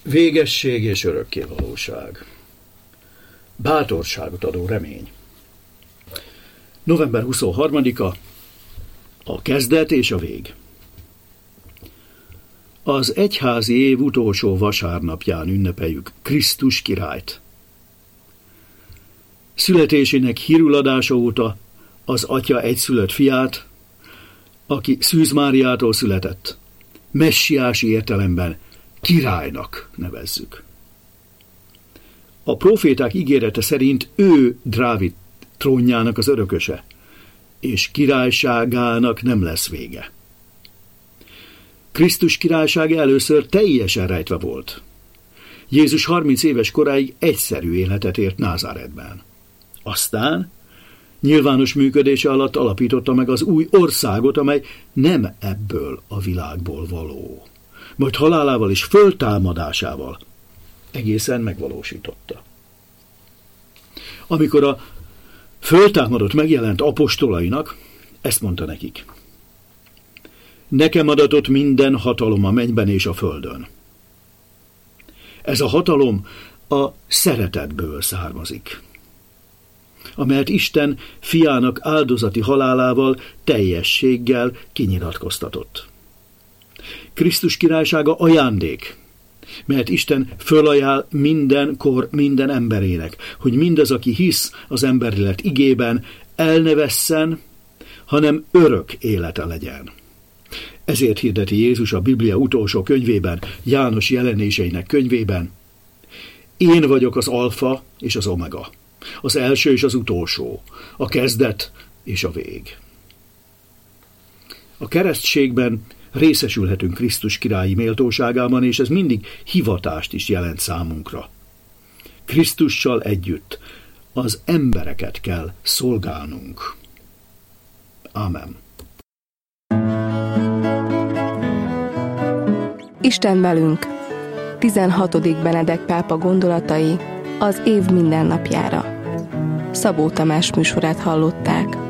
Végesség és örökkévalóság. Bátorságot adó remény. November 23-a, a kezdet és a vég. Az egyházi év utolsó vasárnapján ünnepeljük Krisztus királyt. Születésének hírüladása óta az Atya egyszülött fiát, aki Szűz Máriától született, messiási értelemben királynak nevezzük. A próféták ígérete szerint ő Dávid trónjának az örököse, és királyságának nem lesz vége. Krisztus királysága először teljesen rejtve volt. Jézus 30 éves koráig egyszerű életet élt Názáretben. Aztán nyilvános működése alatt alapította meg az új országot, amely nem ebből a világból való. Majd halálával és föltámadásával egészen megvalósította. Amikor a föltámadott megjelent apostolainak, ezt mondta nekik: nekem adatott minden hatalom a mennyben és a földön. Ez a hatalom a szeretetből származik, amelyet Isten fiának áldozati halálával teljességgel kinyilatkoztatott. Krisztus királysága ajándék, mert Isten fölajánl mindenkor minden emberének, hogy mindaz, aki hisz az emberi lett igében, el ne vesszen, hanem örök élete legyen. Ezért hirdeti Jézus a Biblia utolsó könyvében, János jelenéseinek könyvében: én vagyok az alfa és az omega, az első és az utolsó, a kezdet és a vég. A keresztségben részesülhetünk Krisztus királyi méltóságában, és ez mindig hivatást is jelent számunkra. Krisztussal együtt az embereket kell szolgálnunk. Ámen. Isten velünk. 16. Benedek pápa gondolatai az év mindennapjára. Szabó Tamás műsorát hallották.